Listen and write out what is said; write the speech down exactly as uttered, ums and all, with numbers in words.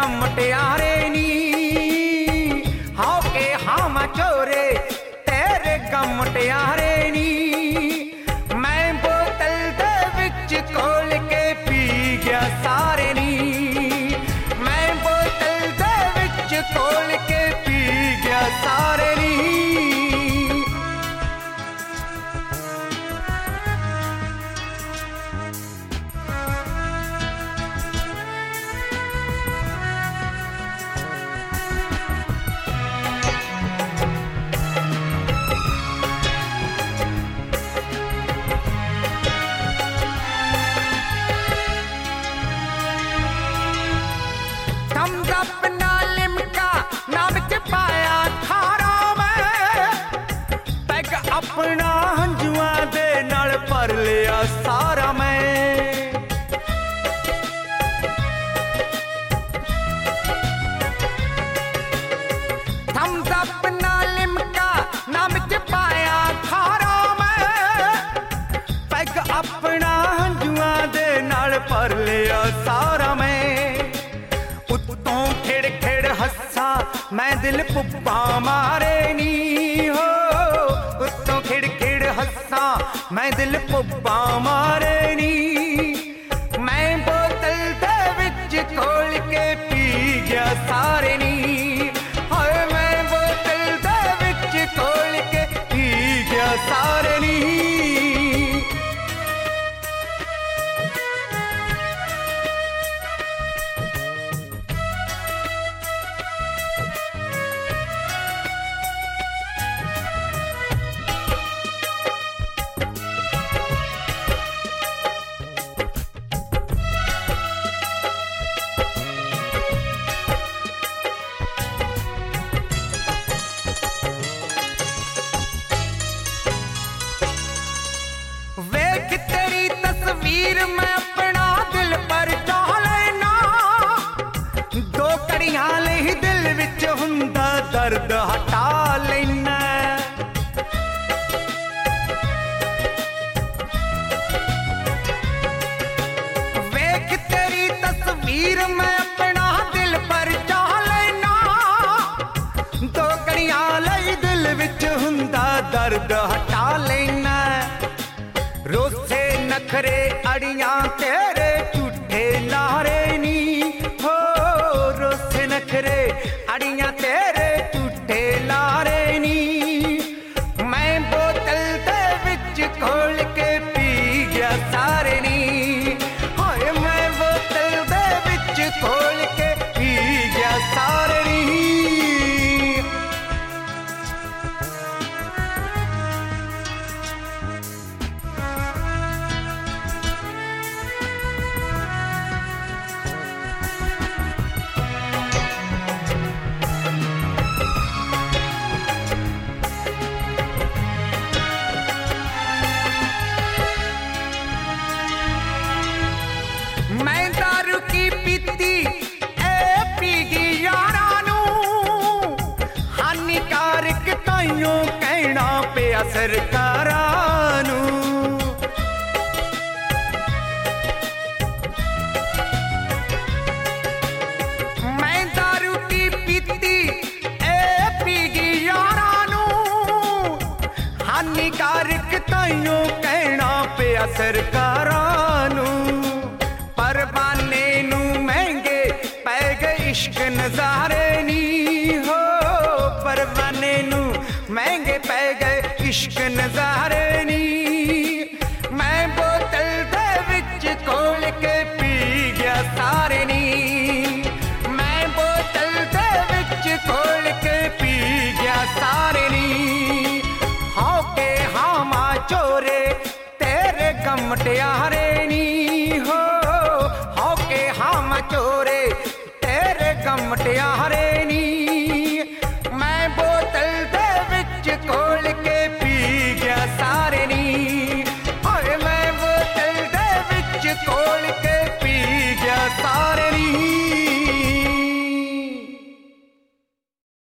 गम मटियारे नी हाओ के हम चोरे तेरे गम मटियारे नी मैं बोतल दे विच खोल के पी गया सारे नी मैं बोतल दे विच खोल के पी गया सारे नी अपना लिमका ना विच पाया खारा मैं पैग अपना हंजुआ दे नाल भर लिया सारा मैं थम्स अपना लिमका ना विच पाया खारा मैं पैग अपना हंजुआ दे नाल भर लिया सारा मैं उत्तों खिड़ खिड़ हस्सा मैं दिल पुप्पा मारे नी हो उत्तों खिड़ खिड़ हस्सा मैं दिल पुप्पा मारे नी मैं बोतल दे विच खोल के पी गया सारे नी हाय मैं बोतल दे विच खोल के पी गया सारे नी मैं अपना दिल पर चाह लेना दो कड़ियां ले ही दिल विच हुंदा दर्द हटा लेना वेख तेरी तस्वीर मैं अपना दिल पर चाह लेना दो कड़ियां ले ही दिल विच हुंदा दर्द हटा लेना रोसे नखरे अड़ियां तेरे झूठे लारे नी हो रोसे नखरे अड़ियां तेरे झूठे लारे नी मैं बोतल दे विच खोल के पी गया सारे नी हाय मैं बोतल दे विच खोल के पी गया सारे नी मैं दारू की पीती ए पीगी यारा नू हानिकारक ताइयों कहना पिया सरकारां नू मैं दारू की पीती ए पीगी यारा नू हानिकारक ताइयों कहना पिया सरकारां नू परवाने नू महंगे पै गए इश्क नजारे नी हो परवाने नू महंगे पै गए इश्क नजारे नी मैं बोतल दे विच खोल के पी गया सारे नी मैं बोतल दे विच खोल के पी गया सारे नी हाओ के हामा चोरे तेरे गम मटियारे नी हो चोरे तेरे गम मटियारे